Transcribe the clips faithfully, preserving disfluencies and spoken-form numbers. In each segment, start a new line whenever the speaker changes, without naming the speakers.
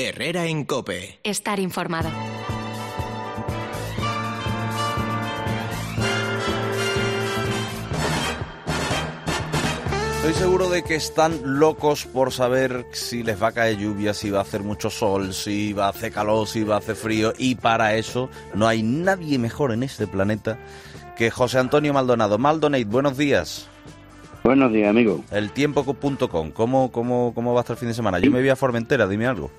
Herrera en COPE.
Estar informado.
Estoy seguro de que están locos por saber si les va a caer lluvia, si va a hacer mucho sol, si va a hacer calor, si va a hacer frío. Y para eso no hay nadie mejor en este planeta que José Antonio Maldonado. Maldonate, buenos días.
Buenos días, amigo.
El tiempo punto com. ¿Cómo, cómo, ¿Cómo va a estar el fin de semana? Yo me voy a Formentera, dime algo.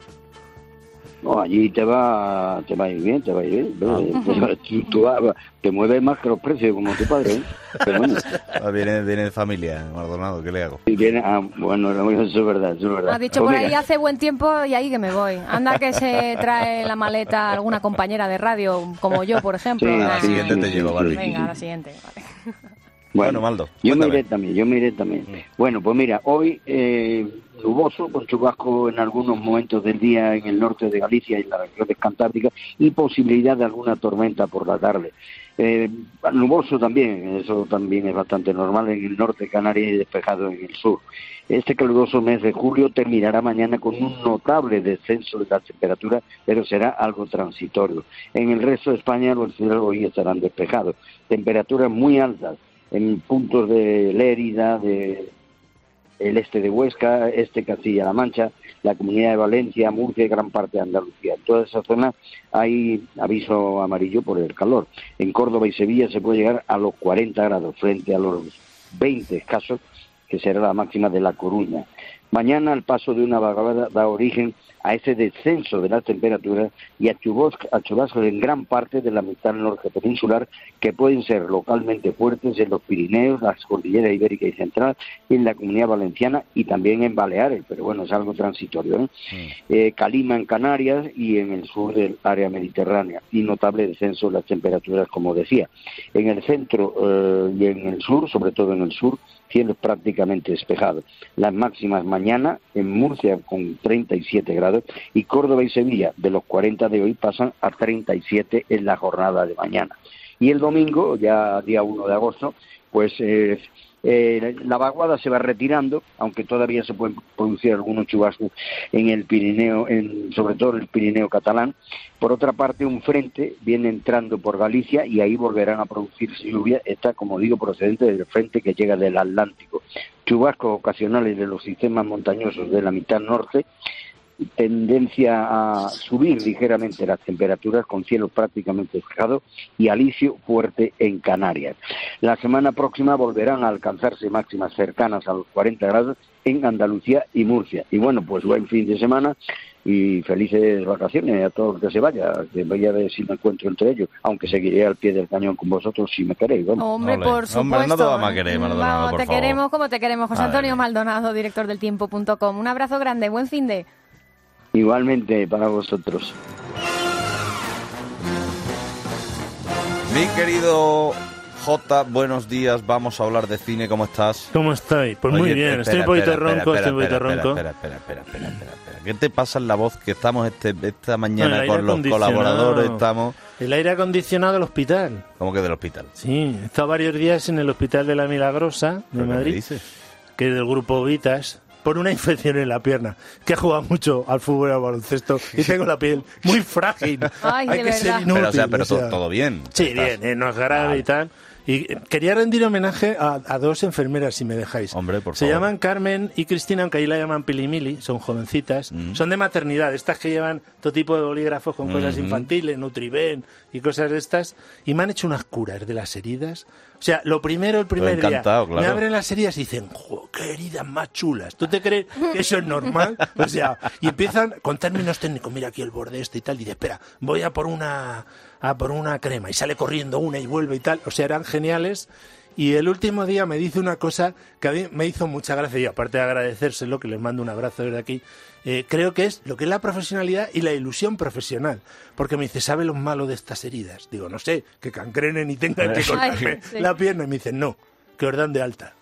No, allí te va, te va a ir bien, te va a ir bien. Ah. Te, tú, tú, te mueves más que los precios, como tu padre, ¿eh? Pero bueno.
Viene, viene de familia, Maldonado, ¿qué le hago?
Viene, ah, bueno, eso es verdad, eso es verdad.
Ha dicho, pues por ahí hace buen tiempo y ahí que me voy. Anda que se trae la maleta alguna compañera de radio, como yo, por ejemplo.
Sí,
a la
sí,
siguiente
sí,
te
sí,
llevo,
sí,
Barbie.
Venga, a la siguiente, vale.
Bueno,
bueno, Maldo,
yo
cuéntame.
me iré también, yo me iré también. Sí. Bueno, pues mira, hoy eh, nuboso, con chubasco en algunos momentos del día en el norte de Galicia y en las regiones cantábricas y posibilidad de alguna tormenta por la tarde. Eh, nuboso también, eso también es bastante normal en el norte de Canarias y despejado en el sur. Este caluroso mes de julio terminará mañana con un notable descenso de la temperatura, pero será algo transitorio. En el resto de España los cielos hoy estarán despejados. Temperaturas muy altas en puntos de Lérida, de el este de Huesca, este Castilla-La Mancha, la Comunidad de Valencia, Murcia y gran parte de Andalucía. En toda esa zona hay aviso amarillo por el calor. En Córdoba y Sevilla se puede llegar a los cuarenta grados frente a los veinte escasos, que será la máxima de La Coruña. Mañana el paso de una vaguada da origen a ese descenso de las temperaturas y a chubascos en gran parte de la mitad norte peninsular que pueden ser localmente fuertes en los Pirineos, las cordilleras ibérica y central, en la Comunidad Valenciana y también en Baleares, pero bueno, es algo transitorio, ¿eh? Mm. Eh, Calima en Canarias y en el sur del área mediterránea, y notable descenso de las temperaturas, como decía. En el centro eh, y en el sur, sobre todo en el sur, cielos prácticamente despejados. Las máximas mañana en Murcia con treinta y siete grados y Córdoba y Sevilla de los cuarenta de hoy pasan a treinta y siete en la jornada de mañana. Y el domingo, ya día uno de agosto, pues eh, eh, la vaguada se va retirando, aunque todavía se pueden producir algunos chubascos en el Pirineo, en, sobre todo en el Pirineo catalán. Por otra parte, un frente viene entrando por Galicia y ahí volverán a producirse lluvia, esta, como digo, procedente del frente que llega del Atlántico. Chubascos ocasionales de los sistemas montañosos de la mitad norte, tendencia a subir ligeramente las temperaturas con cielos prácticamente despejados y alisio fuerte en Canarias. La semana próxima volverán a alcanzarse máximas cercanas a los cuarenta grados en Andalucía y Murcia. Y bueno, pues buen fin de semana y felices vacaciones a todos los que se vayan, que voy a ver si me encuentro entre ellos, aunque seguiré al pie del cañón con vosotros si me queréis. Vamos.
Hombre,
Olé.
por supuesto.
Hombre, no te vamos a querer, Maldonado,
no,
por
te
favor.
queremos como te queremos, José
Madre
Antonio
mía.
Maldonado, director del tiempo punto com. Un abrazo grande, buen fin de...
Igualmente para vosotros.
Mi querido Jota, buenos días, vamos a hablar de cine, ¿cómo estás?
¿Cómo estoy? Pues
Oye,
muy bien,
espera,
estoy un poquito
espera,
ronco,
espera,
estoy un poquito
espera,
ronco.
Espera, espera, espera, espera, espera, espera. ¿Qué te pasa en la voz? Que estamos este, esta mañana
No, el aire
con los
acondicionado.
colaboradores, estamos...
El aire acondicionado del hospital.
¿Cómo que del hospital?
Sí, he estado varios días en el hospital de la Milagrosa, de
¿Pero qué me
Madrid,
dices?
que es del grupo Vitas, por una infección en la pierna, que ha jugado mucho al fútbol y al baloncesto y tengo la piel muy frágil.
Ay,
Hay
de
que ser
verdad.
inútil.
Pero, o sea, pero
o sea.
to- todo bien.
Sí,
Estás-
bien, eh, no es grave
Vale.
y tal. Y quería rendir homenaje a, a dos enfermeras, si me dejáis.
Hombre, por
Se
favor.
llaman Carmen y Cristina, aunque ahí la llaman Pilimili, son jovencitas.
Mm.
Son de maternidad, estas que llevan todo tipo de bolígrafos con cosas
Ujú.
infantiles, Nutriben y cosas de estas. Y me han hecho unas curas de las heridas. O sea, lo primero, el primer
encantado,
día,
claro.
me abren las heridas y dicen, ¡jo, qué heridas más chulas! ¿Tú te crees que eso es normal? O sea, y empiezan con términos técnicos, mira aquí el borde este y tal, y dice, espera, voy a por una, a por una crema, y sale corriendo una y vuelve y tal. O sea, eran geniales. Y el último día me dice una cosa que a mí me hizo mucha gracia, y aparte de agradecérselo, que les mando un abrazo desde aquí, eh, creo que es lo que es la profesionalidad y la ilusión profesional. Porque me dice, ¿sabe lo malo de estas heridas? Digo, no sé, que cangrenen y tengan que cortarme
Ay, sí.
la pierna. Y me dicen, no, que os dan de alta.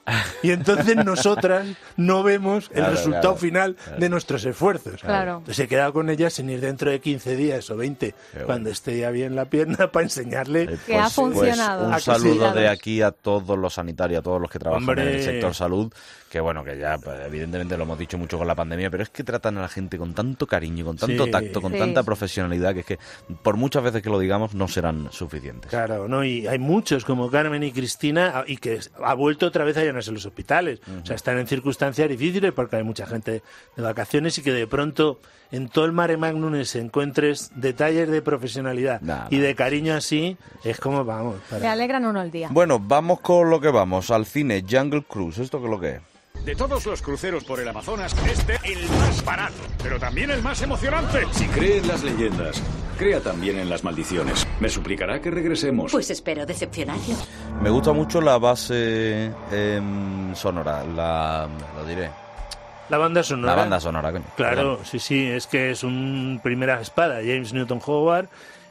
Y entonces nosotras no vemos el
Claro,
resultado
claro,
final
claro.
de nuestros esfuerzos.
Claro.
Entonces he quedado con ella sin ir dentro de quince días o veinte,
Qué
cuando
bueno.
esté ya bien la pierna, para enseñarle.
Eh,
Que ha funcionado.
un
Ha
saludo de
conseguido.
aquí a todos los sanitarios, a todos los que trabajan
Hombre.
en el sector salud, que bueno, que ya pues, evidentemente lo hemos dicho mucho con la pandemia, pero es que tratan a la gente con tanto cariño, con tanto
Sí.
tacto, con
Sí.
tanta profesionalidad, que es que por muchas veces que lo digamos no serán suficientes.
Claro, ¿no? Y hay muchos como Carmen y Cristina y que ha vuelto otra vez a llenarse los hospitales. O sea, están en circunstancias difíciles porque hay mucha gente de vacaciones y que de pronto en todo el mare magnum se encuentres detalles de profesionalidad
Nah,
y
nah.
de cariño así, es como, vamos, para-
Le alegran uno el día.
Bueno, vamos con lo que vamos, al cine, Jungle Cruise, ¿esto qué es lo que es?
De todos los cruceros por el Amazonas, este el más barato, pero también el más emocionante.
Si cree en las leyendas, crea también en las maldiciones. Me suplicará que regresemos.
Pues espero decepcionarlo.
Me gusta mucho la base em, sonora, la, lo diré,
la banda sonora.
la banda sonora, coño.
Claro, sí, sí, es que es un primera espada, James Newton Howard.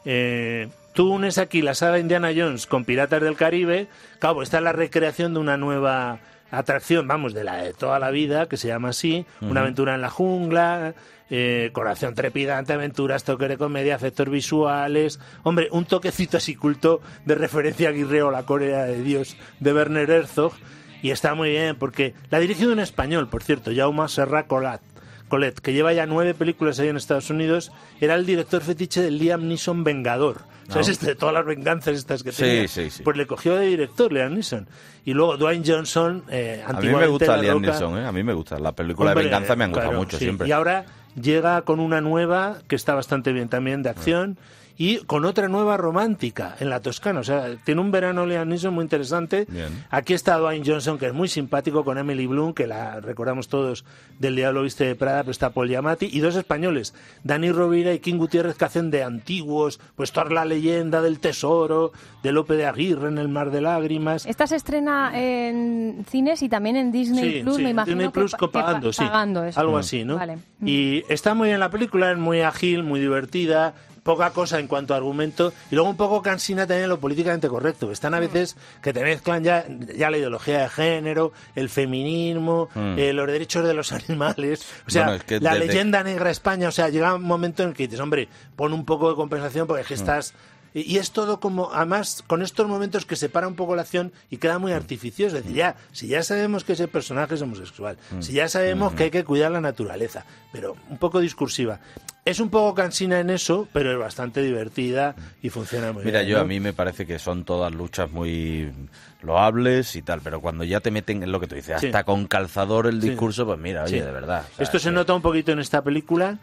Eh, tú unes aquí la saga Indiana Jones con Piratas del Caribe. Claro, esta es la recreación de una nueva atracción, vamos, de la de toda la vida, que se llama así, una aventura en la jungla, eh, corazón trepidante, aventuras, toque de comedia, efectos visuales, hombre, un toquecito así culto de referencia a Aguirre, la Corea de Dios, de Werner Herzog, y está muy bien, porque la ha dirigido en español, por cierto, Jaume Serra Colat, Colette, que lleva ya nueve películas ahí en Estados Unidos, era el director fetiche de Liam Neeson Vengador. ¿Sabes?
No.
Este, de todas las venganzas estas que
Sí,
tenía.
sí, sí.
Pues le cogió de director Liam Neeson. Y luego Dwayne Johnson, eh,
A mí me
antiguamente
gusta
La
Liam
Roca.
Neeson, ¿eh? A mí me gusta. Las películas
Hombre,
de venganza me han gustado
claro,
mucho
sí.
siempre.
Y ahora llega con una nueva que está bastante bien también de acción y con otra nueva romántica en la Toscana. O sea, tiene un verano Liam Neeson muy interesante.
Bien.
Aquí está Dwayne Johnson, que es muy simpático, con Emily Blunt, que la recordamos todos del Diablo Viste de Prada, pero está Paul Giamatti, y dos españoles, Dani Rovira y King Gutiérrez, que hacen de antiguos, pues toda la leyenda del tesoro, de Lope de Aguirre en El Mar de Lágrimas.
Esta se estrena en cines y también en Disney
Sí,
Plus,
sí,
me imagino
Disney
que,
Plus
pa-
con
que pa-
pagando, sí.
pagando eso.
Algo así, ¿no?
Vale.
Y está muy bien la película, es muy ágil, muy divertida, poca cosa en cuanto a argumento, y luego un poco cansina también lo políticamente correcto. Están a veces que te mezclan ya, ya la ideología de género, el feminismo,
Mm.
eh, los derechos de los animales, o sea,
Bueno, es que
la
desde-
leyenda negra España, o sea, llega un momento en el que dices, hombre, pon un poco de compensación porque es que
Mm.
estás... Y y es todo como, además, con estos momentos que separa un poco la acción y queda muy artificioso. Es decir, ya, si ya sabemos que ese personaje es homosexual, si ya sabemos que hay que cuidar la naturaleza, pero un poco discursiva. Es un poco cansina en eso, pero es bastante divertida y funciona muy
Mira,
bien.
yo
¿no?
a mí me parece que son todas luchas muy loables y tal, pero cuando ya te meten en lo que tú dices,
Sí.
hasta con calzador el
Sí.
discurso, pues mira, oye,
Sí.
de verdad. o sea,
Esto se
que-
nota un poquito en esta película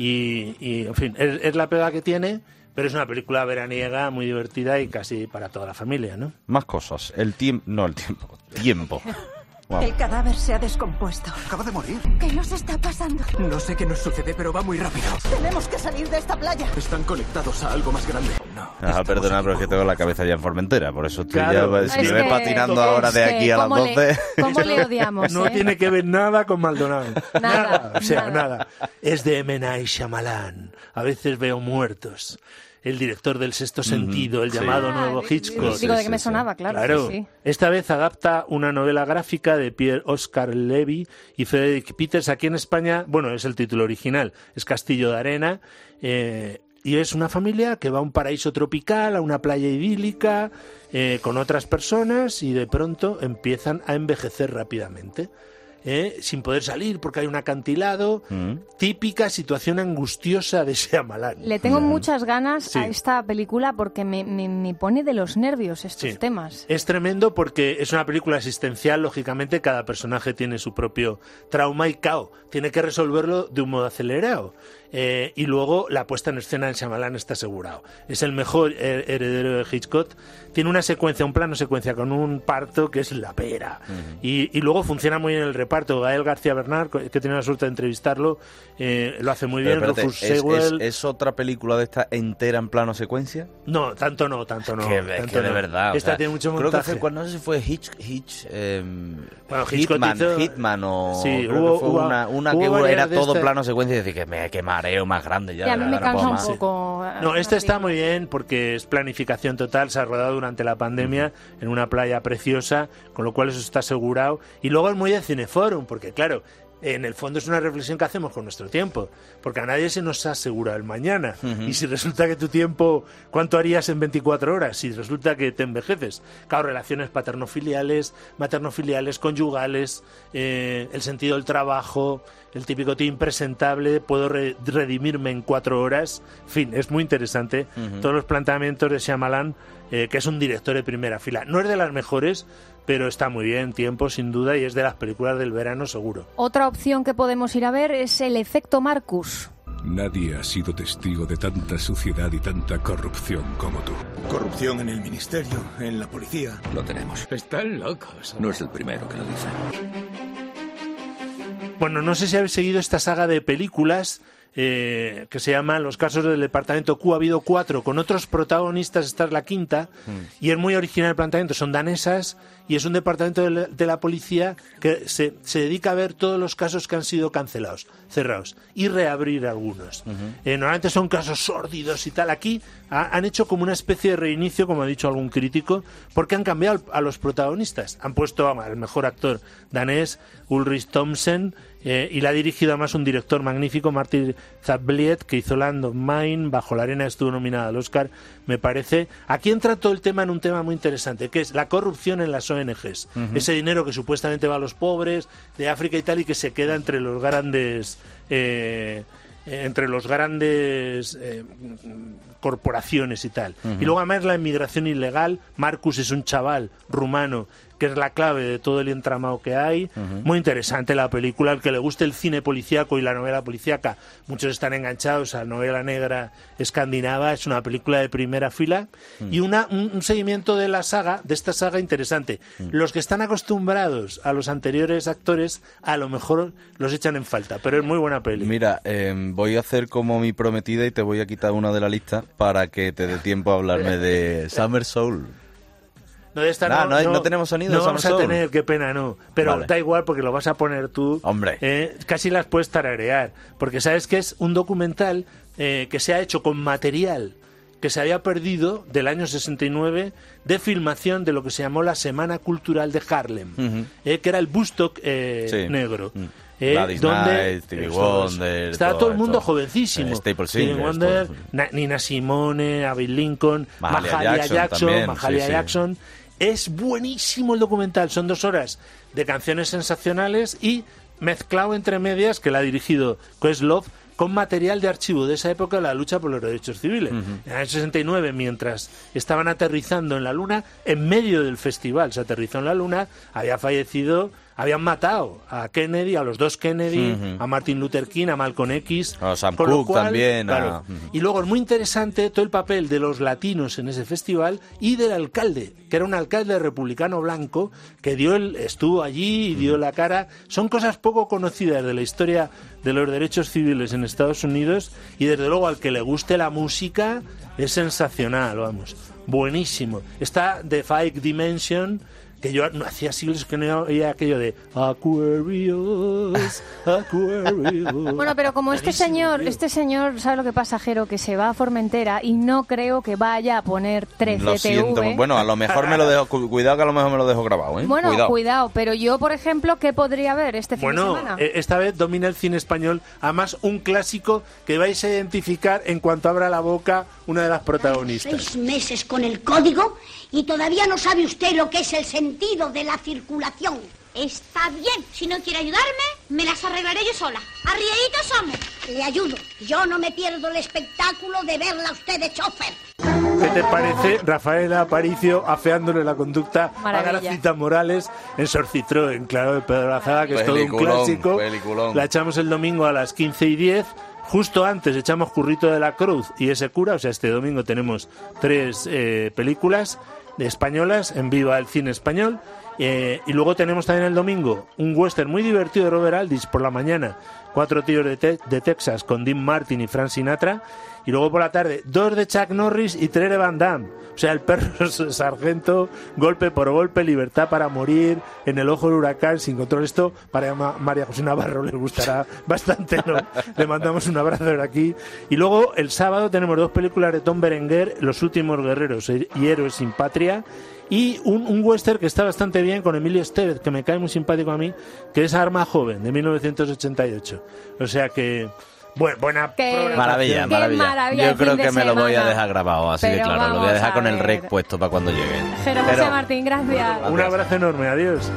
y, y, en fin, es, es la pega que tiene, pero es una película veraniega, muy divertida y casi para toda la familia, ¿no?
Más cosas. El tiempo... No, el tiempo. Tiempo. Wow.
El cadáver se ha descompuesto.
Acaba de morir.
¿Qué nos está pasando?
No sé qué nos sucede, pero va muy rápido.
Tenemos que salir de esta playa.
Están conectados a algo más grande. No.
Ah,
estamos
perdona, pero es que
equivocados.
tengo la cabeza ya en Formentera, por eso estoy
Claro.
ya... Si
Es
me ves
que-
patinando
es
ahora de
que
aquí a las
¿cómo le-
doce...
¿Cómo le odiamos?
No
eh?
tiene que ver nada con Maldonado.
Nada,
O sea,
nada.
nada. Es de M. Night Shyamalan. A veces veo muertos. El director del Sexto Sentido, el
sí.
llamado
Ah,
nuevo
di-
Hitchcock.
Digo,
Sí,
de
sí,
que me
sí.
sonaba, claro.
Claro.
sí, sí.
Esta vez adapta una novela gráfica de Pierre Oscar Levy y Frederick Peters. Aquí en España, bueno, es el título original, es Castillo de Arena. eh, y es una familia que va a un paraíso tropical, a una playa idílica, eh, con otras personas, y de pronto empiezan a envejecer rápidamente. ¿eh? Sin poder salir porque hay un acantilado.
Mm.
Típica situación angustiosa de Shyamalan.
Le tengo muchas ganas
Sí.
a esta película porque me, me, me pone de los nervios estos
Sí.
temas.
Es tremendo porque es una película existencial, lógicamente cada personaje tiene su propio trauma y cao, tiene que resolverlo de un modo acelerado. Eh, y luego la puesta en escena en Shyamalan está asegurado. Es el mejor her- heredero de Hitchcock. Tiene una secuencia, un plano secuencia con un parto que es la pera. y, y luego funciona muy bien el reparto. Gael García Bernal, que tiene la suerte de entrevistarlo, eh, lo hace muy bien.
Pero espérate,
Rufus
¿es, es,
Sewell.
es otra película de esta entera en plano secuencia?
No, tanto no, tanto no.
que,
tanto
es que de
no.
verdad. o
Esta
sea,
tiene mucho
creo
montaje.
que fue, cuando no sé si fue Hitch, Hitch eh,
Bueno, Hitchcock
Hitman,
hizo-
Hitman o
Sí,
creo
hubo-
que fue
hubo-
una, una
hubo
que
varias
era
de
todo
estas.
plano secuencia y decir que me qué mal. mareo más grande ya.
Y a mí
ya
me
no
cansa
puedo
un
más.
poco.
No, este está muy bien porque es planificación total, se ha rodado durante la pandemia en una playa preciosa, con lo cual eso está asegurado. Y luego es muy de Cineforum, porque claro, en el fondo es una reflexión que hacemos con nuestro tiempo, porque a nadie se nos asegura el mañana. Uh-huh. Y si resulta que tu tiempo, ¿cuánto harías en veinticuatro horas? Si resulta que te envejeces. Claro, relaciones paternofiliales, maternofiliales, conyugales, eh, el sentido del trabajo, el típico tío impresentable, puedo re- redimirme en cuatro horas. En fin, es muy interesante. Uh-huh. Todos los planteamientos de Shyamalan, eh, que es un director de primera fila. No es de las mejores, pero está muy bien, tiempo sin duda, y es de las películas del verano seguro.
Otra opción que podemos ir a ver es El efecto Marcus.
Nadie ha sido testigo de tanta suciedad y tanta corrupción como tú.
Corrupción en el ministerio, en la policía.
Lo tenemos.
Están locos.
No es el primero que lo dice.
Bueno, no sé si habéis seguido esta saga de películas eh, que se llama Los casos del departamento Q. Ha habido cuatro con otros protagonistas, esta es la quinta, mm. y es muy original el planteamiento. Son danesas y es un departamento de la, de la policía que se, se dedica a ver todos los casos que han sido cancelados, cerrados, y reabrir algunos. Uh-huh. Eh, normalmente son casos sórdidos y tal. Aquí ha, han hecho como una especie de reinicio, como ha dicho algún crítico, porque han cambiado a los protagonistas. Han puesto al mejor actor danés, Ulrich Thomsen, eh, y la ha dirigido además un director magnífico, Martin Zabbliet, que hizo Land of Mine, Bajo la arena estuvo nominada al Oscar, me parece. Aquí entra todo el tema en un tema muy interesante, que es la corrupción en las O N Ges. Uh-huh. Ese dinero que supuestamente va a los pobres de África y tal, y que se queda entre los grandes... Eh, entre los grandes eh, corporaciones y tal. Uh-huh. Y luego además la inmigración ilegal. Marcus es un chaval rumano que es la clave de todo el entramado que hay. Uh-huh. Muy interesante la película. Al que le guste el cine policíaco y la novela policíaca, muchos están enganchados a la novela negra escandinava. Es una película de primera fila. Uh-huh. Y una, un, un seguimiento de la saga, de esta saga interesante. Uh-huh. Los que están acostumbrados a los anteriores actores, a lo mejor los echan en falta, pero es muy buena peli.
Mira, eh, voy a hacer como mi prometida y te voy a quitar una de la lista para que te dé tiempo a hablarme de Summer Soul.
No, de esta
nah,
no,
no, hay,
no,
no tenemos sonido.
No vamos a
Soul.
tener, qué pena, no. Pero vale. Da igual porque lo vas a poner tú.
Hombre.
Eh, casi las puedes tararear. Porque sabes que es un documental eh, que se ha hecho con material que se había perdido del año sesenta y nueve de filmación de lo que se llamó la Semana Cultural de Harlem, uh-huh. eh, que era el Woodstock eh, sí. negro. Uh-huh. Eh,
Gladys
donde
Knight, Stevie Wonder,
estaba todo, todo el mundo todo. jovencísimo.
Eh, Staple
Stevie Wonder,
todo.
Nina Simone, Abbey Lincoln,
Mahalia,
Mahalia
Jackson,
Jackson, Mahalia
sí,
Jackson.
Sí.
Es buenísimo el documental, son dos horas de canciones sensacionales y mezclado entre medias, que la ha dirigido Questlove, con material de archivo de esa época de la lucha por los derechos civiles. Uh-huh. En el año sesenta y nueve, mientras estaban aterrizando en la Luna, en medio del festival se aterrizó en la Luna, había fallecido, habían matado a Kennedy, a los dos Kennedy, uh-huh. a Martin Luther King, a Malcolm X.
A Sam
con
Cooke
lo cual,
también.
Claro,
a... uh-huh.
Y luego es muy interesante todo el papel de los latinos en ese festival y del alcalde, que era un alcalde republicano blanco, que dio el, estuvo allí y dio uh-huh. la cara. Son cosas poco conocidas de la historia de los derechos civiles en Estados Unidos, y desde luego al que le guste la música es sensacional, vamos, buenísimo. Está The Five Dimension, que yo no hacía siglos que no oía aquello de Aquarius, Aquarius.
Bueno, pero como este
Buenísimo,
señor,
tío.
este señor, ¿sabe lo que pasa, Jero? Que se va a Formentera y no creo que vaya a poner trece
Lo siento.
T V.
Bueno, a lo mejor me lo dejo, cuidado que a lo mejor me lo dejo grabado, ¿eh?
Bueno,
cuidado.
cuidado, pero yo, por ejemplo, ¿qué podría ver este fin
Bueno,
de semana?
eh, esta vez domina el cine español, además un clásico que vais a identificar en cuanto abra la boca una de las protagonistas.
Seis meses con el código y todavía no sabe usted lo que es el sentido de la circulación.
Está bien, si no quiere ayudarme, me las arreglaré yo sola. Arriaditos somos.
Le ayudo. Yo no me pierdo el espectáculo de verla a usted de chofer.
¿Qué te parece Rafaela Aparicio afeándole la conducta
Maravilla.
a Gracita Morales en Sor Citroën, claro, de Pedro Lazaga, que es todo un
Peliculón,
clásico?
peliculón.
La echamos el domingo a las quince y diez. Justo antes echamos Currito de la Cruz y Ese cura, o sea, este domingo tenemos tres eh, películas de españolas en Viva el Cine Español. Eh, y luego tenemos también el domingo un western muy divertido de Robert Aldrich por la mañana, Cuatro tíos de, te- de Texas con Dean Martin y Frank Sinatra, y luego por la tarde dos de Chuck Norris y tres de Van Damme, o sea, el perro sargento, golpe por golpe, libertad para morir, en el ojo del huracán, sin control. Esto para Ma- María José Navarro le gustará bastante, ¿no? Le mandamos un abrazo de aquí. Y luego el sábado tenemos dos películas de Tom Berenguer, Los últimos guerreros y Héroes sin patria, y un, un western que está bastante bien con Emilio Estevez, que me cae muy simpático a mí, que es Arma Joven, de mil novecientos ochenta y ocho. O sea que... Bueno, buena
Qué-
programación.
Maravilla,
Qué
maravilla.
maravilla
Yo
el
creo
fin de
que me lo voy a
semana.
dejar grabado, así de
Pero
claro. Lo voy a
vamos
dejar
a
con el
ver.
rec puesto para cuando llegue.
Jero
Pero-
José Martín, gracias.
Un abrazo enorme, adiós.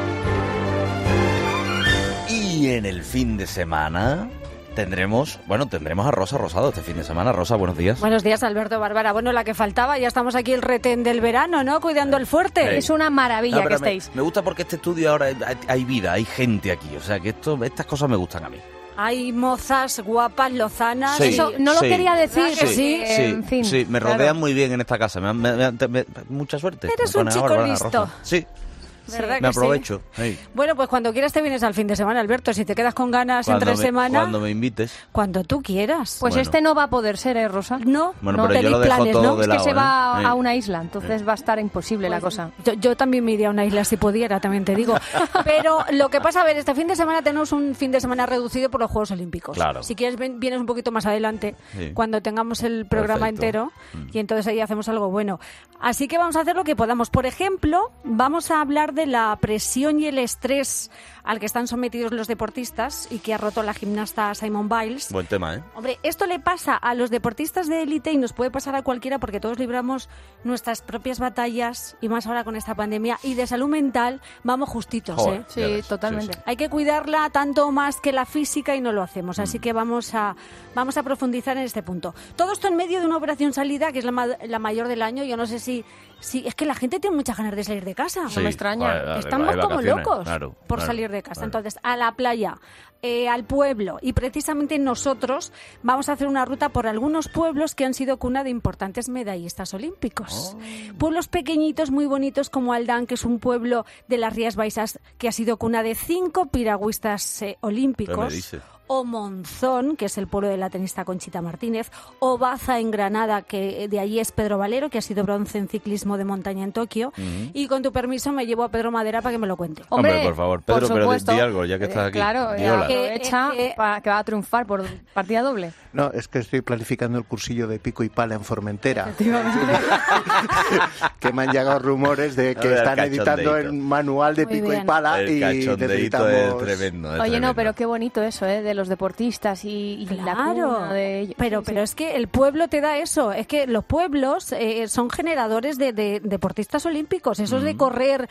Y en el fin de semana tendremos, bueno, tendremos a Rosa Rosado este fin de semana. Rosa, buenos días.
Buenos días, Alberto Bárbara. Bueno, la que faltaba, ya estamos aquí el retén del verano, ¿no? Cuidando el fuerte.
Es una maravilla
No,
que
pero me,
estéis.
me gusta porque este estudio ahora hay, hay vida, hay gente aquí. O sea, que esto, estas cosas me gustan a mí.
Hay mozas guapas, lozanas.
Sí,
Eso no lo
sí,
quería decir.
¿verdad que sí?
eh, en fin,
sí, me
claro.
rodean muy bien en esta casa. Me, me- me- me- mucha suerte.
Eres
Me
un
ponen
chico
ahora,
listo.
Rosa. Sí,
¿Verdad
me
que sí?
aprovecho. Sí.
Bueno, pues cuando quieras te vienes al fin de semana, Alberto. Si te quedas con ganas
Cuando
entre
me-
semana,
Cuando me invites.
cuando tú quieras.
Pues
Bueno.
este no va a poder ser, ¿eh, Rosa?
No,
Bueno,
no
pero yo lo
tenéis
dejo
planes,
todo
¿no?
de
Es que
lado,
se
¿eh?
va a,
Sí.
a una isla, entonces va a estar imposible la cosa.
Yo, yo también me iría a una isla si pudiera, también te digo. Pero lo que pasa, a ver, este fin de semana tenemos un fin de semana reducido por los Juegos Olímpicos.
Claro.
Si quieres, ven- vienes un poquito más adelante,
Sí.
cuando tengamos el programa
Perfecto.
entero, y entonces ahí hacemos algo bueno. Así que vamos a hacer lo que podamos. Por ejemplo, vamos a hablar de la presión y el estrés al que están sometidos los deportistas y que ha roto la gimnasta Simone Biles.
Buen tema, ¿eh?
Hombre, esto le pasa a los deportistas de élite y nos puede pasar a cualquiera porque todos libramos nuestras propias batallas y más ahora con esta pandemia, y de salud mental vamos justitos,
Joder,
¿eh?
Sí,
ya ves,
totalmente.
sí, sí.
Hay que cuidarla tanto más que la física y no lo hacemos, así que vamos a vamos a profundizar en este punto. Todo esto en medio de una operación salida que es la, ma- la mayor del año. Yo no sé si, si es que la gente tiene muchas ganas de salir de casa.
Sí,
No me extraña.
joder, de-
Estamos
de
como
vacaciones,
locos
claro,
por
claro,
salir de casa.
claro.
Entonces, a la playa, eh, al pueblo, y precisamente nosotros vamos a hacer una ruta por algunos pueblos que han sido cuna de importantes medallistas olímpicos.
Oh.
Pueblos pequeñitos, muy bonitos, como Aldán, que es un pueblo de las Rías Baixas que ha sido cuna de cinco piragüistas eh,
¿Qué me
olímpicos.
dices?
O Monzón, que es el pueblo de la tenista Conchita Martínez, o Baza en Granada, que de allí es Pedro Valero, que ha sido bronce en ciclismo de montaña en Tokio.
Ujú.
Y con tu permiso me llevo a Pedro Madera para que me lo cuente.
Hombre, por favor, Pedro,
por
pero di-
supuesto.
di algo, ya que estás
Eh,
aquí.
Claro,
Di
eh,
hola.
aprovecha
Eh, eh,
para que va a triunfar por partida doble.
No, es que estoy planificando el cursillo de pico y pala en Formentera. Que me han llegado rumores de que
A ver,
están
cachondeíto.
editando el manual de
Muy
pico
bien.
y pala
El
y
cachondeíto
necesitamos...
es tremendo. es
Oye,
tremendo.
no, pero qué bonito eso, ¿eh? De los deportistas y, y la
Claro,
cuna de ellos.
pero,
Sí,
pero
sí.
es que el pueblo te da eso, es que los pueblos eh, son generadores de, de deportistas olímpicos, eso es de correr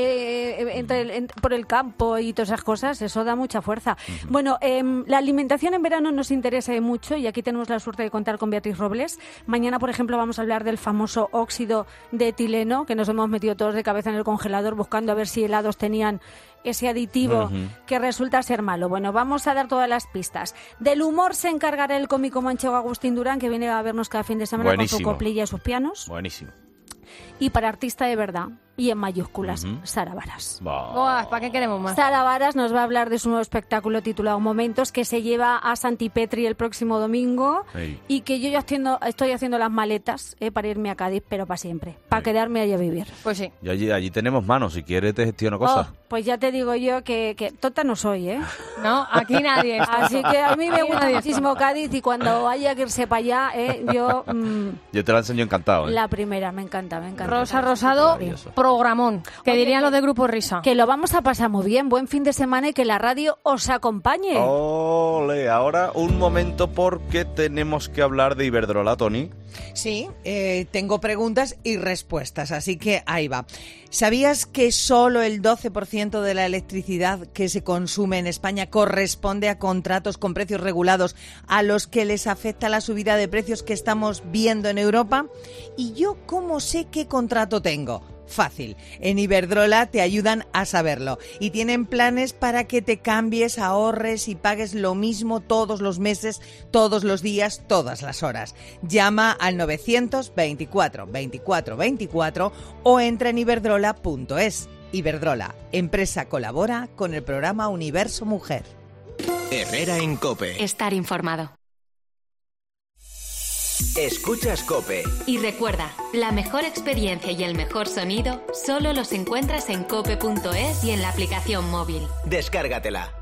eh, entre el- en- por el campo y todas esas cosas, eso da mucha fuerza. Bueno, em, la alimentación en verano nos interesa mucho y aquí tenemos la suerte de contar con Beatriz Robles. Mañana, por ejemplo, vamos a hablar del famoso óxido de etileno, que nos hemos metido todos de cabeza en el congelador buscando a ver si helados tenían ese aditivo
Ujú.
que resulta ser malo. Bueno, vamos a dar todas las pistas. Del humor se encargará el cómico manchego Agustín Durán, que viene a vernos cada fin de semana con
Buenísimo.
su coplilla y sus pianos.
Buenísimo.
Y para artista de verdad, y en mayúsculas,
Ujú.
Sara Varas.
Va.
Buah, ¿para qué queremos más?
Sara Varas nos va a hablar de su nuevo espectáculo titulado Momentos, que se lleva a Santipetri el próximo domingo,
Ey.
y que yo ya haciendo, estoy haciendo las maletas eh, para irme a Cádiz, pero para siempre, para
Ey.
quedarme allá a vivir.
Pues sí.
Y allí, allí tenemos manos, si quieres te gestiono cosas.
Oh, pues ya te digo yo que, que tota no soy, ¿eh?
No, aquí nadie es tonto.
Así que a mí me
Aquí
gusta
nadie es
muchísimo
tonto.
Cádiz, y cuando haya que irse para allá, eh, yo mm,
Yo te la enseño encantado, ¿eh?
la primera, me encanta, me encanta.
Rosa Rosado,
Maravilloso.
programón. Que
Oye,
dirían
que-
los de Grupo Risa.
Que lo vamos a pasar muy bien, buen fin de semana y que la radio os acompañe.
Ole, ahora un momento porque tenemos que hablar de Iberdrola, Tony.
Sí, eh, tengo preguntas y respuestas, así que ahí va. ¿Sabías que solo el doce por ciento de la electricidad que se consume en España corresponde a contratos con precios regulados a los que les afecta la subida de precios que estamos viendo en Europa? ¿Y yo cómo sé qué contrato tengo? Fácil. En Iberdrola te ayudan a saberlo y tienen planes para que te cambies, ahorres y pagues lo mismo todos los meses, todos los días, todas las horas. Llama al novecientos veinticuatro veinticuatro veinticuatro o entra en iberdrola punto es. Iberdrola, empresa colabora con el programa Universo Mujer.
Herrera en COPE.
Estar informado.
Escuchas COPE.
Y recuerda, la mejor experiencia y el mejor sonido solo los encuentras en cope punto es y en la aplicación móvil.
Descárgatela.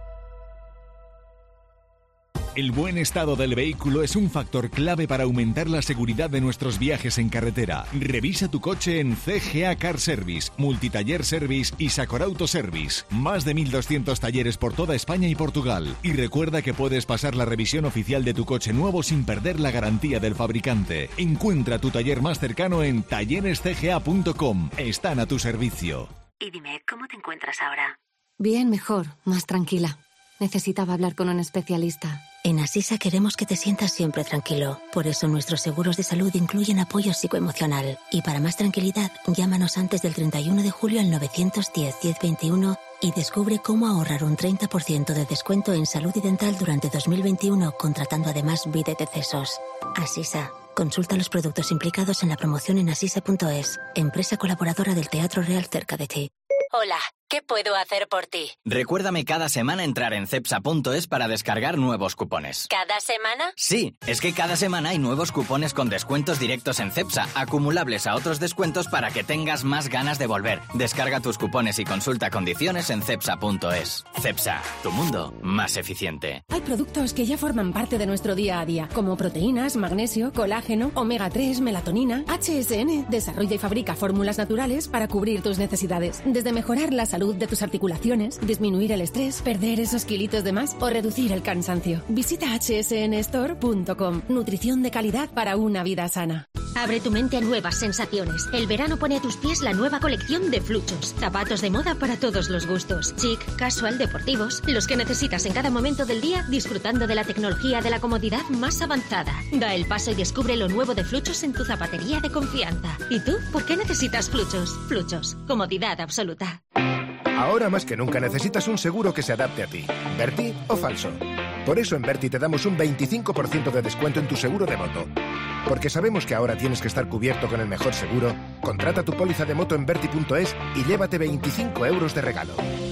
El buen estado del vehículo es un factor clave para aumentar la seguridad de nuestros viajes en carretera. Revisa tu coche en C G A Car Service, Multitaller Service y Sacor Auto Service. Más de mil doscientos talleres por toda España y Portugal. Y recuerda que puedes pasar la revisión oficial de tu coche nuevo sin perder la garantía del fabricante. Encuentra tu taller más cercano en talleres c g a punto com. Están a tu servicio.
Y dime, ¿cómo te encuentras ahora? Bien, mejor, más tranquila. Necesitaba hablar con un especialista.
En Asisa queremos que te sientas siempre tranquilo. Por eso nuestros seguros de salud incluyen apoyo psicoemocional. Y para más tranquilidad, llámanos antes del treinta y uno de julio al nueve uno cero, diez veintiuno y descubre cómo ahorrar un treinta por ciento de descuento en salud y dental durante dos mil veintiuno, contratando además B I D E decesos. Asisa. Consulta los productos implicados en la promoción en asisa punto es, empresa colaboradora del Teatro Real cerca de ti.
Hola, ¿qué puedo hacer por ti?
Recuérdame cada semana entrar en cepsa punto es para descargar nuevos cupones.
¿Cada semana?
Sí, es que cada semana hay nuevos cupones con descuentos directos en Cepsa, acumulables a otros descuentos para que tengas más ganas de volver. Descarga tus cupones y consulta condiciones en cepsa punto es. Cepsa, tu mundo más eficiente.
Hay productos que ya forman parte de nuestro día a día, como proteínas, magnesio, colágeno, omega tres, melatonina. H S N desarrolla y fabrica fórmulas naturales para cubrir tus necesidades, desde mejorar la salud de tus articulaciones, disminuir el estrés, perder esos kilitos de más o reducir el cansancio. Visita hache ese ene store punto com. Nutrición de calidad para una vida sana.
Abre tu mente a nuevas sensaciones. El verano pone a tus pies la nueva colección de Fluchos. Zapatos de moda para todos los gustos. Chic, casual, deportivos. Los que necesitas en cada momento del día, disfrutando de la tecnología de la comodidad más avanzada. Da el paso y descubre lo nuevo de Fluchos en tu zapatería de confianza. ¿Y tú? ¿Por qué necesitas Fluchos? Fluchos. Comodidad absoluta.
Ahora más que nunca necesitas un seguro que se adapte a ti. ¿Berti o falso? Por eso en Berti te damos un veinticinco por ciento de descuento en tu seguro de moto. Porque sabemos que ahora tienes que estar cubierto con el mejor seguro. Contrata tu póliza de moto en berti punto es y llévate veinticinco euros de regalo.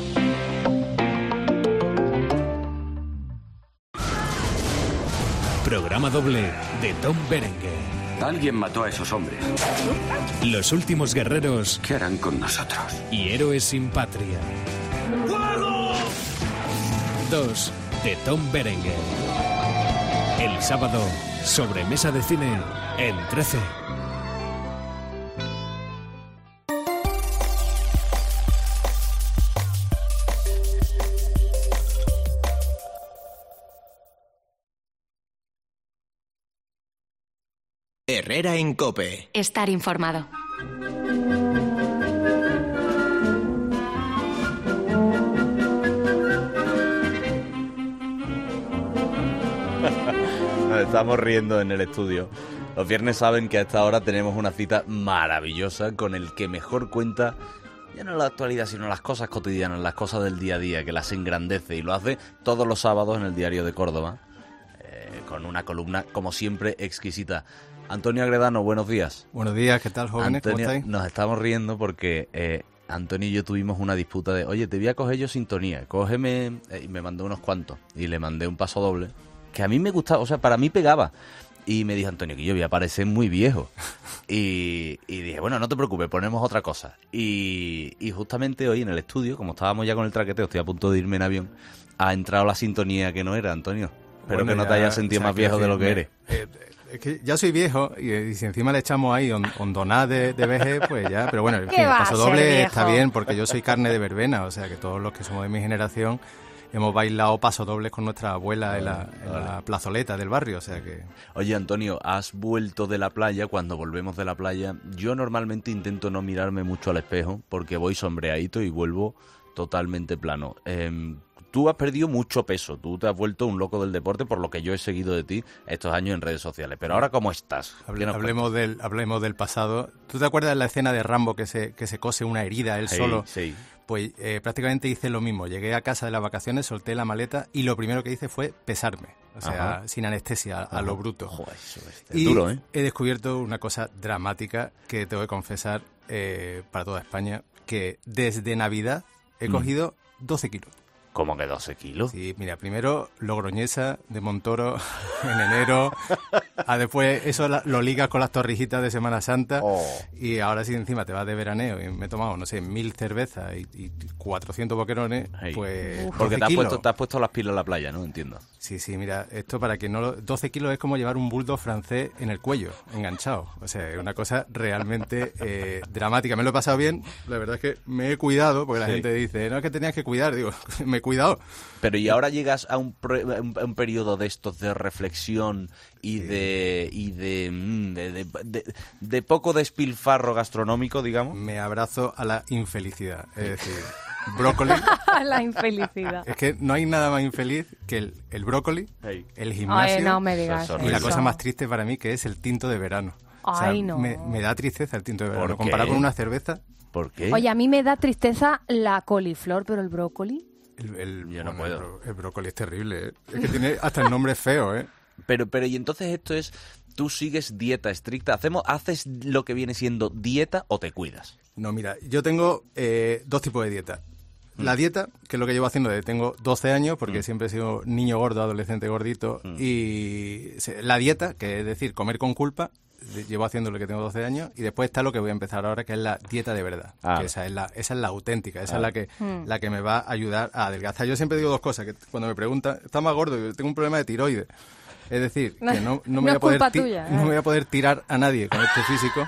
Programa doble de Tom Berenguer.
Alguien mató a esos hombres.
Los últimos guerreros.
¿Qué harán con nosotros?
Y héroes sin patria.
¡Fuego!
Dos de Tom Berenguer. El sábado, sobre Mesa de Cine, en trece.
Herrera en COPE.
Estar informado.
Nos estamos riendo en el estudio. Los viernes saben que a esta hora tenemos una cita maravillosa con el que mejor cuenta ya no la actualidad, sino las cosas cotidianas, las cosas del día a día, que las engrandece, y lo hace todos los sábados en el Diario de Córdoba, eh, con una columna, como siempre, exquisita. Antonio Agredano, buenos días.
Buenos días, ¿qué tal, jóvenes?
Antonio,
¿Cómo estáis?
Nos estamos riendo porque eh, Antonio y yo tuvimos una disputa de, oye, te voy a coger yo sintonía, cógeme, eh, y me mandó unos cuantos, y le mandé un paso doble, que a mí me gustaba, o sea, para mí pegaba. Y me dijo Antonio que yo voy a parecer muy viejo. Y, y dije, bueno, no te preocupes, ponemos otra cosa. Y, y justamente hoy en el estudio, como estábamos ya con el traqueteo, estoy a punto de irme en avión, ha entrado la sintonía que no era, Antonio. Espero bueno, que no ya, te hayas sentido o sea, más viejo de lo que eres.
Eh, es que ya soy viejo y, y si encima le echamos ahí on, hondoná de, de vejez, pues ya. Pero bueno, en fin, el paso doble está bien porque yo soy carne de verbena, o sea que todos los que somos de mi generación hemos bailado pasodobles con nuestra abuela en la, en la plazoleta del barrio, o sea que...
Oye, Antonio, has vuelto de la playa. Cuando volvemos de la playa, yo normalmente intento no mirarme mucho al espejo porque voy sombreadito y vuelvo totalmente plano. Eh, tú has perdido mucho peso, tú te has vuelto un loco del deporte, por lo que yo he seguido de ti estos años en redes sociales. Pero ahora, ¿cómo estás?
Hable, hablemos, del, hablemos del pasado. ¿Tú te acuerdas de la escena de Rambo que se, que se cose una herida él
sí,
solo?
Sí.
Pues eh, prácticamente hice lo mismo. Llegué a casa de las vacaciones, solté la maleta y lo primero que hice fue pesarme. o sea,
Ajá.
sin anestesia, a, a lo bruto.
Joder, eso es
y
duro, ¿eh?
he descubierto una cosa dramática que tengo que confesar eh, para toda España, que desde Navidad he
Mm.
cogido doce kilos.
¿Cómo que doce kilos?
Sí, mira, primero Logroñesa de Montoro en enero, a después eso la- lo ligas con las torrijitas de Semana Santa
Oh.
y ahora si encima te vas de veraneo y me he tomado, no sé, mil cervezas y, y cuatrocientos boquerones,
Hey.
pues
Porque
doce
te has,
kilos.
puesto, te has puesto las pilas en la playa, ¿no? Entiendo.
Sí, sí, mira, esto para que no lo... doce kilos es como llevar un bulldog francés en el cuello, enganchado. O sea, es una cosa realmente eh, dramática. Me lo he pasado bien, la verdad es que me he cuidado, porque la
Sí.
gente dice, no, es que tenías que cuidar. Digo, me he cuidado.
Pero y ahora llegas a un, pre- un, un periodo de estos de reflexión y de y de, mm, de, de, de- de poco despilfarro gastronómico, digamos.
Me abrazo a la infelicidad. Es decir, brócoli.
La infelicidad.
Es que no hay nada más infeliz que el, el brócoli, el gimnasio
Ay, no me digas
y la
eso.
cosa más triste para mí que es el tinto de verano. O sea,
Ay, no.
me, me da tristeza el tinto de verano.
¿Por
Comparado
qué?
con una cerveza,
¿Por qué?
Oye, a mí me da tristeza la coliflor, pero el brócoli.
el, el-
Yo no
bueno,
puedo.
el bró- el brócoli es terrible, ¿eh? Es que tiene hasta el nombre feo, ¿eh?
Pero, pero y entonces esto es, tú sigues dieta estricta, hacemos, haces lo que viene siendo dieta o te cuidas.
No, mira, yo tengo eh, dos tipos de dieta. La dieta, que es lo que llevo haciendo desde tengo doce años, porque
Mm.
siempre he sido niño gordo, adolescente gordito,
Mm.
y se- la dieta, que es decir, comer con culpa, de- llevo haciendo lo que tengo doce años, y después está lo que voy a empezar ahora, que es la dieta de verdad.
Ah.
Que esa es la, esa es la auténtica, esa
Ah.
es la que,
Mm.
la que me va a ayudar a adelgazar. Yo siempre digo dos cosas, que cuando me preguntan, ¿estás más gordo? Yo tengo un problema de tiroides. Es decir, que no, no, me
No
voy a
es
poder
culpa
ti-
tuya,
no
eh.
me voy a poder tirar a nadie con este físico.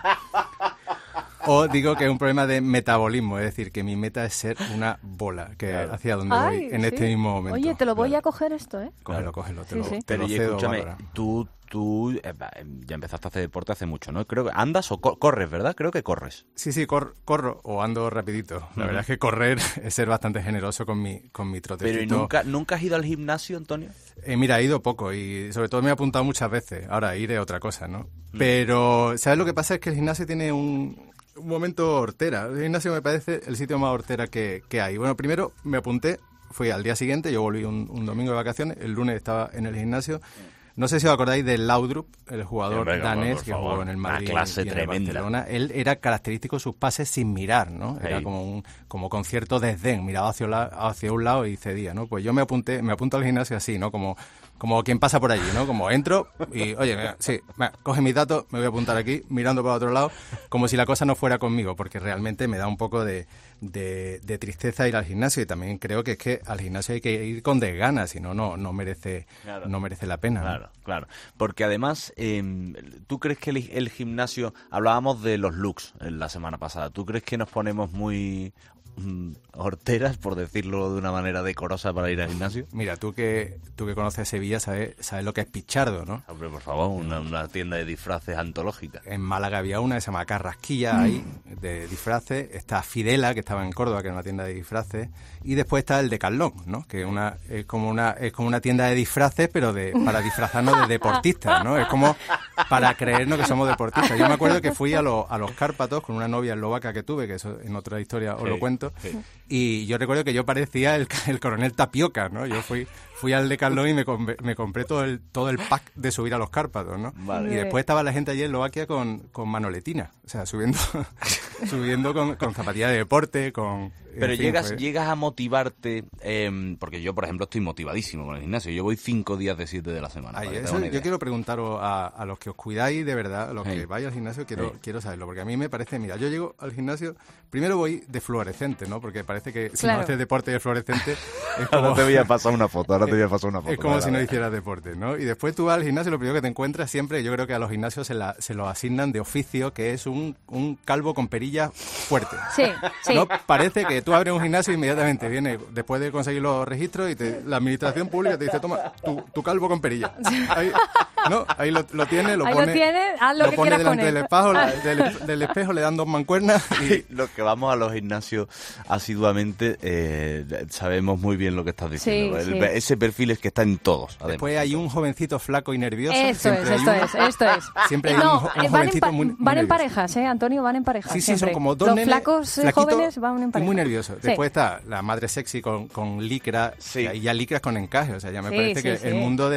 O digo que es un problema de metabolismo, es decir, que mi meta es ser una bola, que
Claro.
hacia donde
Ay,
voy en
sí.
este mismo momento.
Oye, te lo voy a coger esto, ¿eh?
Cógelo, cógelo, te
Sí,
lo,
sí.
te
Pero
lo
y
cedo,
escúchame,
Bárbara.
tú, tú eh, va, eh, ya empezaste a hacer deporte hace mucho, ¿no? Creo que andas o co- corres, ¿verdad? Creo que corres.
Sí, sí, cor- corro o ando rapidito. La
Ujú.
verdad es que correr es ser bastante generoso con mi, con mi trotecito.
Pero ¿y nunca, nunca has ido al gimnasio, Antonio?
Eh, mira, he ido poco y sobre todo me he apuntado muchas veces. Ahora, ir es otra cosa, ¿no?
Mm.
Pero, ¿sabes lo que pasa? Es que el gimnasio tiene un, un momento hortera. El gimnasio me parece el sitio más hortera que, que hay. Bueno, primero me apunté, fui al día siguiente, yo volví un, un domingo de vacaciones, el lunes estaba en el gimnasio. No sé si os acordáis de Laudrup, el jugador
Hombre,
danés
por
que
favor,
jugó en el
una
Madrid
clase
y en el
tremenda.
Barcelona. Él era característico sus pases sin mirar, ¿no? Era
Hey.
como un como con cierto desdén, miraba hacia un, la- hacia un lado y cedía, ¿no? Pues yo me apunté, me apunto al gimnasio así, ¿no? Como como quien pasa por allí, ¿no? Como entro y, oye, mira, sí, venga, coge mis datos, me voy a apuntar aquí, mirando para otro lado, como si la cosa no fuera conmigo, porque realmente me da un poco de, de, de tristeza ir al gimnasio y también creo que es que al gimnasio hay que ir con desganas, si no, no, no merece,
Claro.
no merece la pena. ¿no?
Claro, claro. Porque además, eh, ¿tú crees que el, el gimnasio, hablábamos de los looks en la semana pasada, ¿tú crees que nos ponemos muy mm, horteras, por decirlo de una manera decorosa, para ir al gimnasio?
Mira, tú que tú que conoces Sevilla sabes, sabes lo que es Pichardo, ¿no?
Hombre, por favor, una, una tienda de disfraces antológica.
En Málaga había una que se llama Carrasquilla ahí, de disfraces. Está Fidela, que estaba en Córdoba, que era una tienda de disfraces. Y después está el Decathlon, ¿no? Que una, es como una es como una tienda de disfraces, pero de para disfrazarnos de deportistas, ¿no? Es como para creernos que somos deportistas. Yo me acuerdo que fui a, los a los Cárpatos con una novia eslovaca que tuve, que eso en otra historia os
Sí,
lo cuento.
sí.
Y yo recuerdo que yo parecía el, el coronel Tapioca, ¿no? Yo fui fui al Decathlon y me, com- me compré todo el todo el pack de subir a los Cárpatos, ¿no?
Vale.
Y después estaba la gente allí en Eslovaquia con, con manoletina, o sea, subiendo subiendo con, con zapatillas de deporte, con... en
Pero
fin,
llegas,
fue-
llegas a motivarte, eh, porque yo, por ejemplo, estoy motivadísimo con el gimnasio. Yo voy cinco días de siete de la semana.
Ay,
para que te
eso
hagas una
yo
idea.
quiero preguntaros a, a los que os cuidáis de verdad, a los
Sí.
que vais al gimnasio, quiero,
Sí.
quiero saberlo, porque a mí me parece, mira, yo llego al gimnasio, primero voy de fluorescente, ¿no? Porque parece que si
Claro.
no haces deporte de fluorescente es
Ahora
como,
te voy a pasar una foto, ahora te voy a pasar una foto.
es como
para
si no
ver.
hicieras deporte, ¿no? Y después tú vas al gimnasio, lo primero que te encuentras siempre, yo creo que a los gimnasios se, la, se los asignan de oficio, que es un, un calvo con perilla fuerte.
Sí, sí.
No, parece que tú abres un gimnasio y inmediatamente viene, después de conseguir los registros, y te- la administración pública te dice, toma, tu, tu calvo con perilla. Ahí, no, ahí lo, lo tiene, lo
Ahí
pone,
lo tiene, haz lo que
pone
quieras con
delante
él.
del espejo, la- del, del espejo, le dan dos mancuernas y...
Los que vamos a los gimnasios asiduamente eh, sabemos muy bien lo que estás diciendo.
Sí,
El-
sí.
Ese perfil es que está en todos. además.
Después hay un jovencito flaco y nervioso.
Esto es,
siempre hay
esto
uno.
es, esto es.
Siempre hay
no,
un, jo- un
eh, van, en,
jovencito
pa-
muy, muy
van en
nervioso.
parejas, ¿eh, Antonio? Van en parejas.
Sí, sí,
siempre.
son como dos
Los
nenes
flacos eh,
flaquitos
jóvenes van en
y
pareja.
muy nerviosos.
Sí.
Después está la madre sexy con, con licra, y ahí ya licras con encaje. O sea, ya me
Sí,
parece
sí,
que
sí.
el mundo del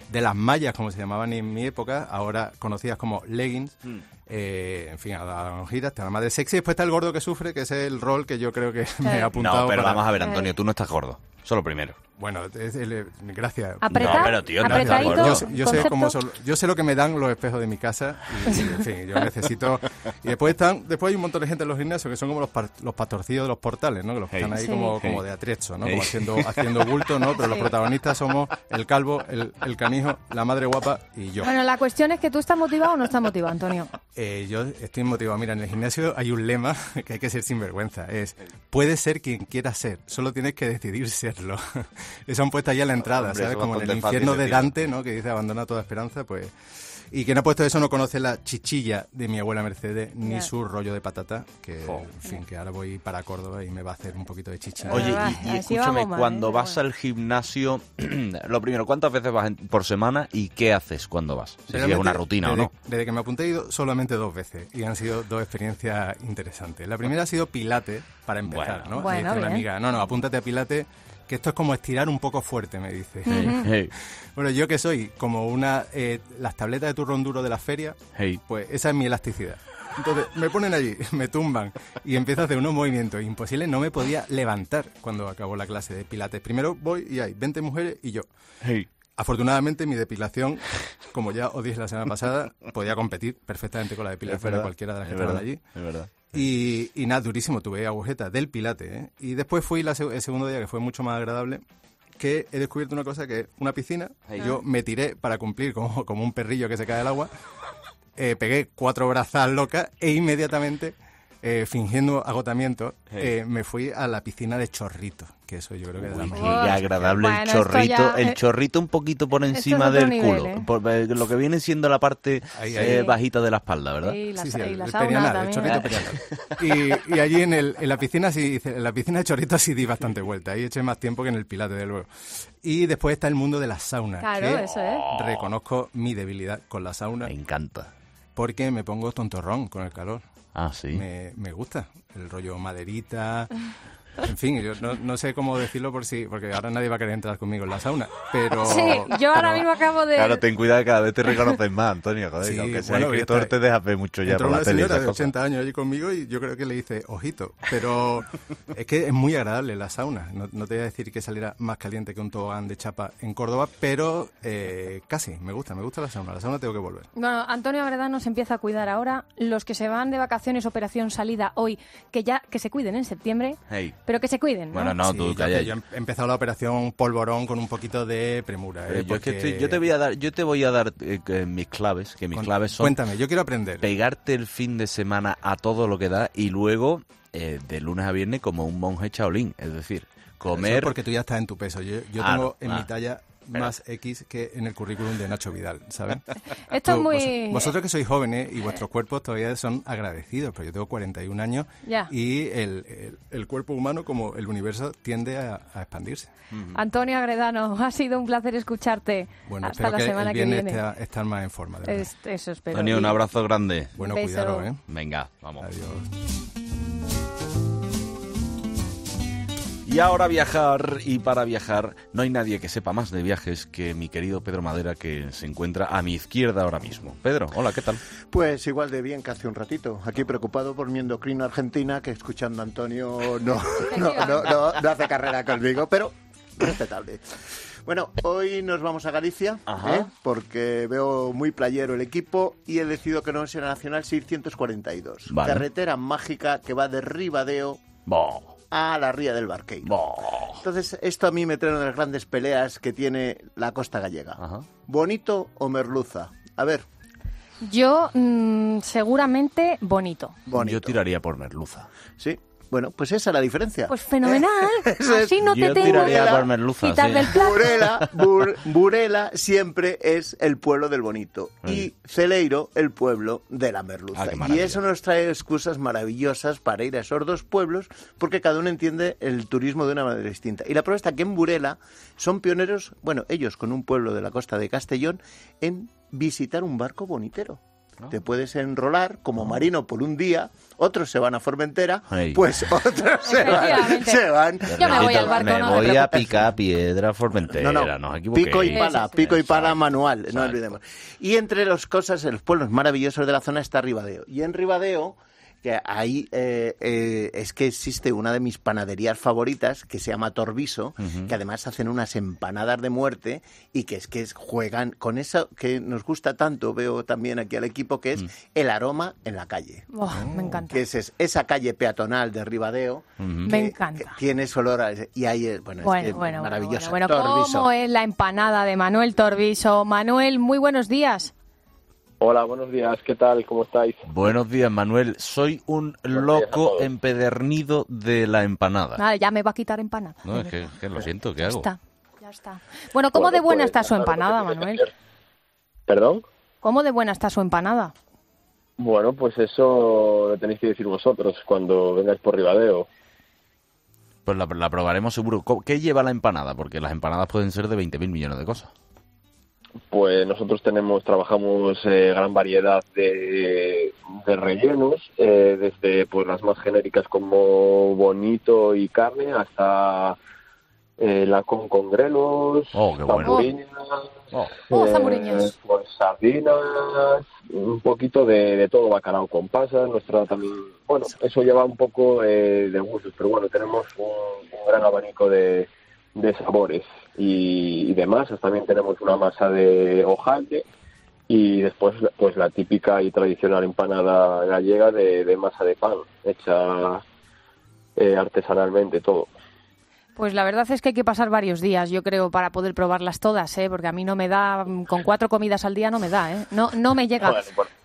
de las mallas, como se llamaban en mi época, ahora conocidas como leggings. Mm. Eh, en fin, a la lonjita, está la madre sexy. Después está el gordo que sufre, que es el rol que yo creo que me he apuntado.
No, pero
para...
vamos a ver, Antonio, tú no estás gordo. Solo primero.
Bueno, es el, gracias.
¿Apretar?
No,
pero tío, no
gracias,
¿apretadito?
yo, sé, yo, sé cómo son, yo sé lo que me dan los espejos de mi casa y, en fin, yo necesito... Y después están después hay un montón de gente en los gimnasios que son como los, par, los pastorcillos de los portales, ¿no? Que los que hey, están ahí sí. como, hey. como de atrecho, ¿no? Hey. Como haciendo, haciendo bulto, ¿no? Pero sí. los protagonistas somos el calvo, el, el canijo, la madre guapa y yo.
Bueno, la cuestión es que tú estás motivado o no estás motivado, Antonio.
Eh, yo estoy motivado. Mira, en el gimnasio hay un lema que hay que ser sinvergüenza. Es, puedes ser quien quieras ser, solo tienes que decidir serlo. Eso han puesto ahí a la entrada, hombre, ¿sabes? Como en el infierno de Dante, ¿no? Que dice abandona toda esperanza, pues... Y quien ha puesto eso no conoce la chichilla de mi abuela Mercedes, ni yeah. su rollo de patata, que, oh. en fin, que ahora voy para Córdoba y me va a hacer un poquito de chichilla.
Oye, y, y escúchame, cuando vas al gimnasio, lo primero, ¿cuántas veces vas por semana y qué haces cuando vas? Si es una rutina
desde,
o no.
Desde que me apunté he ido solamente dos veces y han sido dos experiencias interesantes. La primera ha sido Pilates, para empezar,
bueno.
¿no?
Bueno,
me dice una amiga, no, no, apúntate a Pilates, que esto es como estirar un poco fuerte, me dice.
Hey, hey.
Bueno, yo que soy como una... Eh, las tabletas de turrón duro de la feria, hey. pues esa es mi elasticidad. Entonces me ponen allí, me tumban y empiezo a hacer unos movimientos imposibles. No me podía levantar cuando acabó la clase de Pilates. Primero voy y hay veinte mujeres y yo. Hey. Afortunadamente mi depilación, como ya os dije la semana pasada, podía competir perfectamente con la depilación de cualquiera de las que estaban allí.
Es verdad.
Y, y nada, durísimo, tuve agujetas del Pilates, ¿eh? Y después fui la, el segundo día, que fue mucho más agradable, que he descubierto una cosa, que es una piscina. Hey. Yo me tiré para cumplir como, como un perrillo que se cae al agua, eh, pegué cuatro brazas locas e inmediatamente, eh, fingiendo agotamiento, hey. eh, me fui a la piscina de chorrito, que eso yo creo que es la mejor.
Qué agradable bueno, el chorrito, ya, el chorrito un poquito por encima del nivel, culo, ¿eh? Por, eh, lo que viene siendo la parte ahí, ahí. Eh, bajita de la espalda, ¿verdad?
Sí, la,
sí, sí,
y
el,
la
el
sauna
perianal,
también.
el chorrito perianal. Y, y allí en, el, en la piscina sí, en la piscina de chorrito sí di bastante vuelta, ahí eché más tiempo que en el Pilates, de luego. Y después está el mundo de las saunas,
claro,
que
eso es.
reconozco mi debilidad con la sauna.
Me encanta.
Porque me pongo tontorrón con el calor.
Ah, sí.
Me, me gusta el rollo maderita. En fin, yo no, no sé cómo decirlo por si, porque ahora nadie va a querer entrar conmigo en la sauna, pero...
Sí, yo ahora
pero,
mismo acabo de...
Claro, ten cuidado, cada vez te reconoces más, Antonio, joder, sí, aunque sea bueno, escritor está, te dejas ver mucho ya por la tele.
Entró una señora de ochenta años allí conmigo y yo creo que le hice ojito, pero es que es muy agradable la sauna. No, no te voy a decir que saliera más caliente que un tobogán de chapa en Córdoba, pero eh, casi, me gusta, me gusta la sauna. La sauna tengo que volver.
Bueno, Antonio Agredano se empieza a cuidar ahora. Los que se van de vacaciones, operación salida hoy, que ya que se cuiden en septiembre, hey. pero que se cuiden, ¿no?
Bueno, no,
sí,
tú
calla. Yo he empezado la operación polvorón con un poquito de premura. ¿eh?
Yo, es que estoy, yo te voy a dar, yo te voy a dar eh, mis claves, que mis con, claves son.
Cuéntame, yo quiero aprender.
Pegarte el fin de semana a todo lo que da y luego eh, de lunes a viernes como un monje Shaolin, es decir, comer.
Eso es porque tú ya estás en tu peso. Yo, yo ah, tengo en ah. mi talla más X que en el currículum de Nacho Vidal, ¿sabes?
Esto
Tú,
es muy...
Vos, vosotros que sois jóvenes y vuestros cuerpos todavía son agradecidos, pero yo tengo cuarenta y un años
ya.
y el, el, el cuerpo humano, como el universo, tiende a, a expandirse.
Uh-huh. Antonio Agredano, ha sido un placer escucharte.
Bueno,
hasta la
que
semana
el
que viene.
Estar, estar más en forma. De
es, eso espero.
Antonio, un abrazo grande.
Bueno, cuidado, ¿eh?
Venga, vamos.
Adiós.
Y ahora viajar, y para viajar no hay nadie que sepa más de viajes que mi querido Pedro Madera, que se encuentra a mi izquierda ahora mismo. Pedro, hola, ¿qué tal?
Pues igual de bien que hace un ratito. Aquí preocupado por mi endocrino argentina, que escuchando a Antonio no, no, no, no, no hace carrera conmigo, pero respetable. Bueno, hoy nos vamos a Galicia, ¿eh? Porque veo muy playero el equipo y he decidido que no es la Nacional seiscientos cuarenta y dos. Vale. Carretera mágica que va de Ribadeo...
Bo.
a la Ría del Barqueiro.
Oh.
Entonces, esto a mí me trae una de las grandes peleas que tiene la costa gallega. Ajá. ¿Bonito o merluza? A ver.
Yo, mmm, seguramente, bonito.
bonito.
Yo tiraría por merluza.
Sí. Bueno, pues esa es la diferencia.
Pues fenomenal. Así no te
Yo
tengo
tiraría por merluza,
quitar
sí.
del plato.
Burela, Bur, Burela siempre es el pueblo del bonito. Sí. Y Celeiro, el pueblo de la merluza.
Ah,
y eso nos trae excusas maravillosas para ir a esos dos pueblos, porque cada uno entiende el turismo de una manera distinta. Y la prueba está que en Burela son pioneros, bueno, ellos con un pueblo de la costa de Castellón, en visitar un barco bonitero. ¿no? Te puedes enrolar como oh. marino por un día, otros se van a Formentera,
Ay.
pues otros se van. Se van.
Yo me voy al barco,
me
no
voy
me
a picar piedra Formentera, no, no, no os equivoquéis.
Pico y pala,
Exacto.
pico y pala
Exacto.
manual, no
Exacto.
olvidemos. Y entre las cosas, los pueblos maravillosos de la zona está Ribadeo. Y en Ribadeo, que ahí eh, eh, es que existe una de mis panaderías favoritas que se llama Torviso, uh-huh. que además hacen unas empanadas de muerte y que es que es, juegan con eso que nos gusta tanto, veo también aquí al equipo, que es uh-huh. el aroma en la calle.
Oh, me encanta.
Que es, es esa calle peatonal de Ribadeo.
Uh-huh. Me encanta.
Que tiene ese olor a, y ahí, bueno,
bueno,
es que
bueno,
maravilloso.
Bueno, bueno.
Torviso.
¿Cómo es la empanada de Manuel Torviso? Manuel, muy buenos días.
Hola, buenos días, ¿qué tal? ¿Cómo estáis?
Buenos días, Manuel. Soy un
Buenos
loco empedernido de la empanada.
Vale, ya me va a quitar empanada.
No, es que, que lo siento, ¿qué hago?
Ya está, ya está. Bueno, ¿cómo bueno, de buena pues, está su empanada, Manuel?
¿Perdón?
¿Cómo de buena está su empanada?
Bueno, pues eso lo tenéis que decir vosotros cuando vengáis por Ribadeo.
Pues la, la probaremos seguro. ¿Qué lleva la empanada? Porque las empanadas pueden ser de veinte mil millones de cosas.
Pues nosotros tenemos, trabajamos eh, gran variedad de, de rellenos, eh, desde pues las más genéricas como bonito y carne hasta eh, la con con grelos,
oh,
zamburiñas,
bueno.
oh.
eh,
zamburiñas.
pues sardinas, un poquito de, de todo, bacalao con pasas, nuestra también, bueno, eso lleva un poco eh, de gustos, pero bueno, tenemos un, un gran abanico de, de sabores. Y, y de masas, también tenemos una masa de hojaldre y después pues la típica y tradicional empanada gallega de, de masa de pan, hecha eh, artesanalmente todo.
Pues la verdad es que hay que pasar varios días, yo creo, para poder probarlas todas, ¿eh? Porque a mí no me da, con cuatro comidas al día no me da, ¿eh? No, no me llega.
Bueno, por,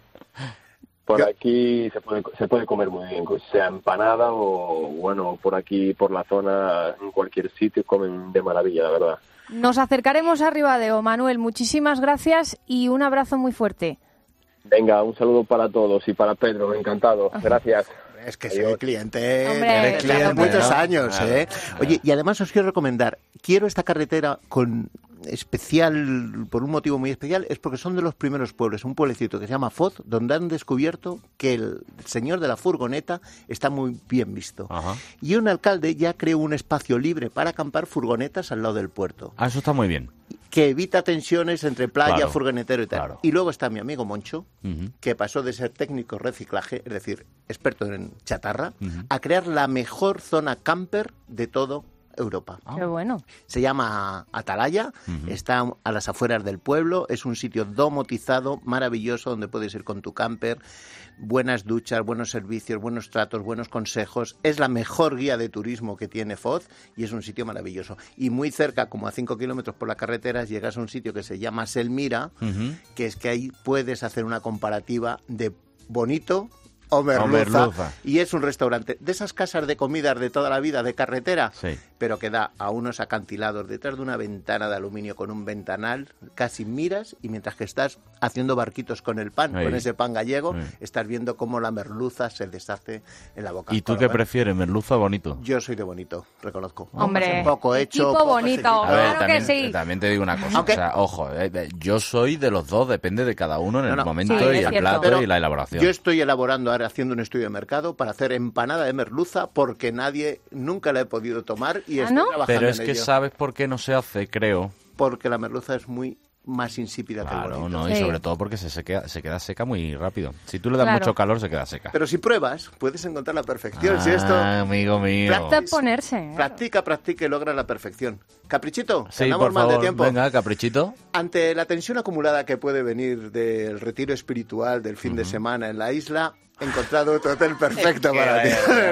por aquí se puede, se puede comer muy bien, sea empanada o, bueno, por aquí, por la zona, en cualquier sitio comen de maravilla, la verdad.
Nos acercaremos a Ribadeo, Manuel. Muchísimas gracias y un abrazo muy fuerte.
Venga, un saludo para todos y para Pedro, encantado. Gracias.
Es que soy cliente,
Hombre,
eres cliente
claro,
muchos
claro.
años,
Claro,
¿eh?
claro.
Oye, y además os quiero recomendar, quiero esta carretera con especial, por un motivo muy especial, es porque son de los primeros pueblos, un pueblecito que se llama Foz, donde han descubierto que el señor de la furgoneta está muy bien visto.
Ajá.
Y un alcalde ya creó un espacio libre para acampar furgonetas al lado del puerto,
Ah, eso está muy bien.
que evita tensiones entre playa,
Claro,
furgonetero y tal.
claro.
Y luego está mi amigo Moncho,
Uh-huh.
que pasó de ser técnico en reciclaje, es decir, experto en chatarra,
Uh-huh.
a crear la mejor zona camper de todo Europa.
Qué bueno.
Se llama Atalaya,
Uh-huh.
está a las afueras del pueblo, es un sitio domotizado, maravilloso, donde puedes ir con tu camper, buenas duchas, buenos servicios, buenos tratos, buenos consejos. Es la mejor guía de turismo que tiene Foz y es un sitio maravilloso. Y muy cerca, como a cinco kilómetros por la carretera, llegas a un sitio que se llama Selmira,
Uh-huh.
que es que ahí puedes hacer una comparativa de bonito o merluza,
O merluza.
y es un restaurante de esas casas de comidas de toda la vida de carretera,
Sí.
pero que da a unos acantilados detrás de una ventana de aluminio con un ventanal, casi miras y mientras que estás haciendo barquitos con el pan,
Ahí.
con ese pan gallego,
Ahí.
estás viendo cómo la merluza se deshace en la boca.
¿Y tú
Con
qué
lo cual,
prefieres, merluza o bonito?
Yo soy de bonito, reconozco.
Hombre,
un poco hecho,
tipo
poco
bonito.
seguido.
A ver,
Claro que
también,
sí.
también te digo una cosa,
Aunque-
o sea, ojo, eh, eh, yo soy de los dos, depende de cada uno en
No,
el
no.
momento
Sí,
y
es
el
cierto.
plato
Pero
y la elaboración.
Yo estoy elaborando ahora, haciendo un estudio de mercado para hacer empanada de merluza porque nadie nunca la he podido tomar y
¿Ah,
estoy
no?
trabajando
Pero es
en
que
ello.
sabes por qué no se hace, creo.
Porque la merluza es muy más insípida que el
Claro,
bonito.
no, y
Sí.
sobre todo porque se, se, queda, se queda seca muy rápido. Si tú le das
Claro.
mucho calor, se queda seca.
Pero si pruebas, puedes encontrar la perfección. si esto
Ah, amigo mío.
Basta ponerse.
practica, practica y logra la perfección. Caprichito,
Sí,
andamos
por
mal
favor,
de tiempo.
venga, caprichito.
Ante la tensión acumulada que puede venir del retiro espiritual del fin de semana en la isla, he encontrado tu hotel perfecto para ti.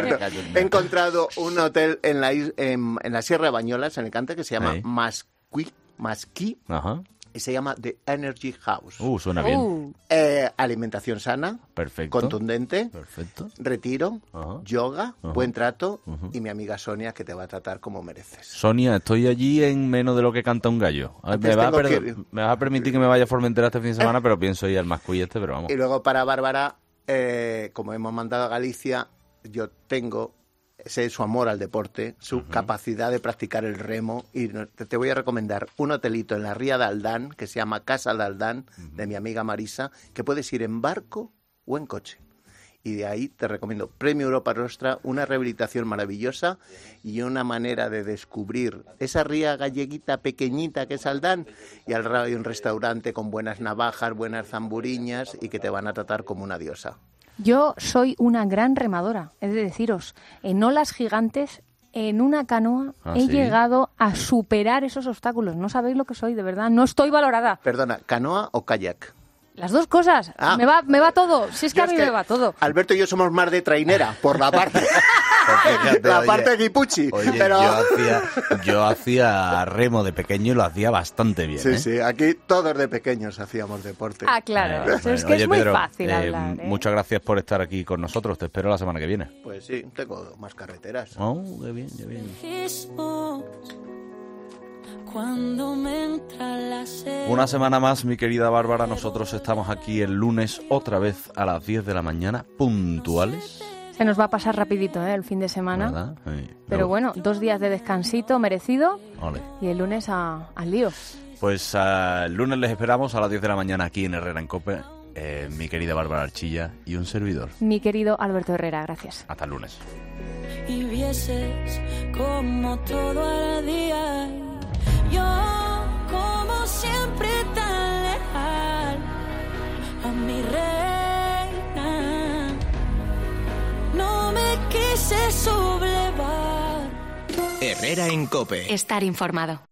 He encontrado un hotel en la, is- en, en la Sierra de Bañolas, en Alicante, que se llama
Ahí.
Masqui, Masqui,
Ajá.
y se llama The Energy House.
Uh, suena bien.
Uh,
Eh, alimentación sana,
Perfecto.
contundente,
Perfecto.
retiro,
Ajá.
yoga,
Ajá.
buen trato
Ujú.
y mi amiga Sonia que te va a tratar como mereces.
Sonia, estoy allí en menos de lo que canta un gallo. A ver,
Antes
Me vas, a
tengo
per-
que ir.
me vas a permitir que me vaya a Formentera este fin de semana, pero pienso ir al Mascuy este, pero vamos.
Y luego para Bárbara, eh, como hemos mandado a Galicia, yo tengo ese es su amor al deporte, su uh-huh. capacidad de practicar el remo. Y te voy a recomendar un hotelito en la ría de Aldán, que se llama Casa de Aldán, uh-huh. de mi amiga Marisa, que puedes ir en barco o en coche. Y de ahí te recomiendo Premio Europa Nostra, una rehabilitación maravillosa y una manera de descubrir esa ría galleguita pequeñita que es Aldán, y al lado hay un restaurante con buenas navajas, buenas zamburiñas y que te van a tratar como una diosa.
Yo soy una gran remadora, es de deciros, en olas gigantes, en una canoa, ah, he ¿sí? llegado a superar esos obstáculos. No sabéis lo que soy, de verdad, no estoy valorada.
Perdona, ¿canoa o kayak?
Las dos cosas. Ah. Me va me va todo. Si es que yo a mí es que me va todo.
Alberto y yo somos más de trainera, por la parte fíjate, la oye, parte de Guipuchi.
Oye,
pero...
yo, hacía, yo hacía remo de pequeño y lo hacía bastante bien.
Sí,
¿eh?
sí. Aquí todos de pequeños hacíamos deporte.
Ah, claro. Eh, Eso es que
oye,
es muy
Pedro,
fácil
eh,
hablar. ¿eh?
Muchas gracias por estar aquí con nosotros. Te espero la semana que viene.
Pues sí, tengo más carreteras.
Oh, qué bien, qué bien.
Cuando me entra la sed.
Una semana más, mi querida Bárbara, nosotros estamos aquí el lunes otra vez a las diez de la mañana, puntuales.
Se nos va a pasar rapidito, ¿eh? El fin de semana. Sí. Pero no. Bueno, dos días de descansito merecido. Ole. Y el lunes a, al lío.
Pues uh, el lunes les esperamos a las diez de la mañana aquí en Herrera en COPE. Eh, mi querida Bárbara Archilla y un servidor.
Mi querido Alberto Herrera, gracias.
Hasta el lunes.
Y vieses como todo ardía. Yo, como siempre, tan leal a mi reina, no me quise sublevar.
Herrera en COPE.
Estar informado.